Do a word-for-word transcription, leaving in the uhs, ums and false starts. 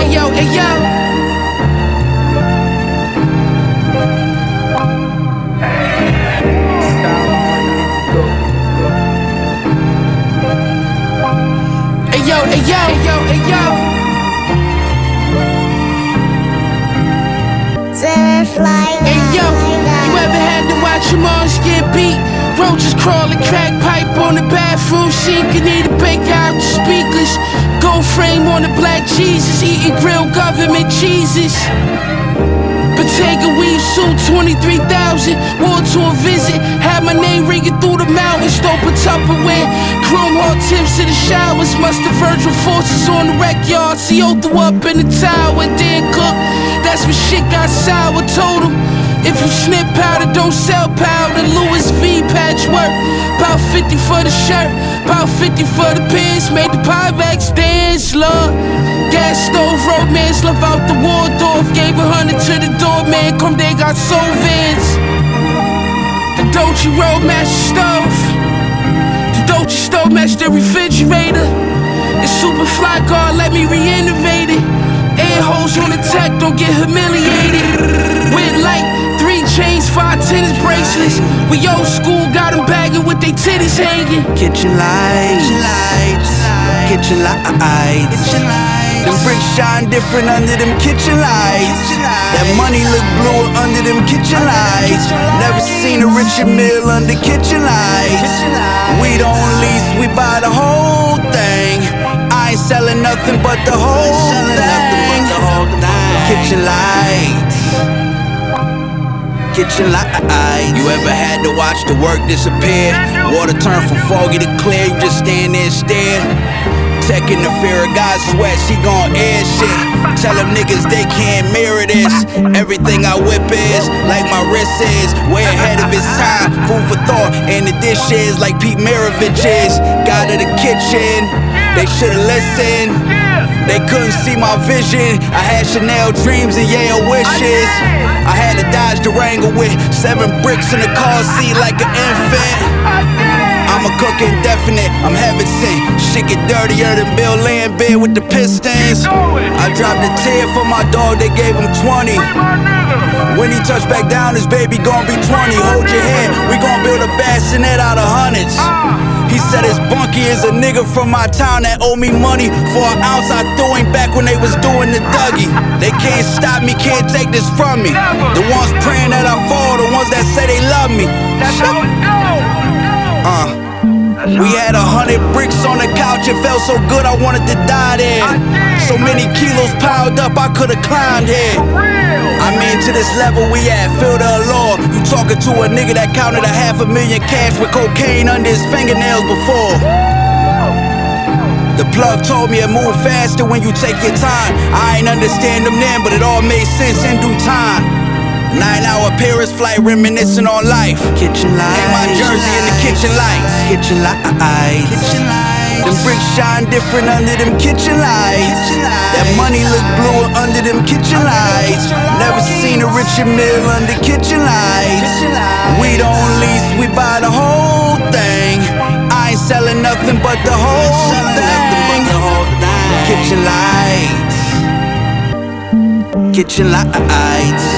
Ayo, ayo. Ayo, ayo, ayo, ayo. Ayo, you ever had to watch your moms get beat? Roaches crawling, crack pipe on the bathroom sink. You need to break out the speakers. Gold frame on the black Jesus, eating grilled government cheeses. Bottega weave suit, twenty-three thousand. Wore to a visit, had my name ringing through the mountains. Dope a Tupperware, chrome hard tips in the showers. Muster Virgil forces on the wreck yard. C O threw up in the tower, then cook. That's when shit got sour. Told him, if you snip powder, don't sell powder. Louis V patchwork, about fifty for the shirt, about fifty for the pants. Made the Pyrex dance, love. Gas stove, romance, love out the Waldorf. Gave a hundred to the doorman, come they got soul vans. The Dolce Roadmaster stove, the Dolce stove matched the refrigerator. The super fly guard let me reiterate it. Air holes on the tech, don't get humiliated. With light, three chains, five tennis bracelets. We old school, got them bagging with they titties hanging. Kitchen lights, kitchen lights. Them bricks shine different under them kitchen lights. That money look bluer under them kitchen lights. Never seen a richer meal under kitchen lights. We don't lease, we buy the whole thing. I ain't selling nothing but the whole thing. Kitchen lights, kitchen lights. You ever had to watch the work disappear? Water turn from foggy to clear, you just stand there and stare. Tech in the fear of God's sweat, she gon' air shit. Tell them niggas they can't mirror this. Everything I whip is like my wrist is way ahead of its time. Food for thought, and the dish is like Pete Maravich is. God of the kitchen, they should've listened. They couldn't see my vision. I had Chanel dreams and Yale wishes. I had to dodge the wrangle with seven bricks in the car seat like an infant. I'm a cook indefinite, I'm heaven sent. Shit get dirtier than Bill Lambert with the Pistons. I dropped a tear for my dog, they gave him twenty. When he touched back down, his baby gon' be twenty. Hold your head, we gon' build a bassinet out of hundreds. He said his bunkie is a nigga from my town that owe me money. For an ounce I threw him back when they was doing the Dougie. They can't stop me, can't take this from me. The ones praying that I fall, the ones that say they love me. Uh We had a hundred bricks on the couch, it felt so good I wanted to die there. So many kilos piled up, I could've climbed here. I mean, to this level we at, feel the allure. You talking to a nigga that counted a half a million cash with cocaine under his fingernails before. The plug told me it move faster when you take your time. I ain't understand them then, but it all made sense in due time. Nine hour Paris flight reminiscing on life. Kitchen lights, and my jersey in the kitchen lights. Kitchen lights, kitchen lights. Them bricks shine different under them kitchen lights. That money look bluer under them kitchen lights. Never seen a richer meal under kitchen lights. We don't lease, we buy the whole thing. I ain't selling nothing but the whole thing. Kitchen lights, kitchen lights.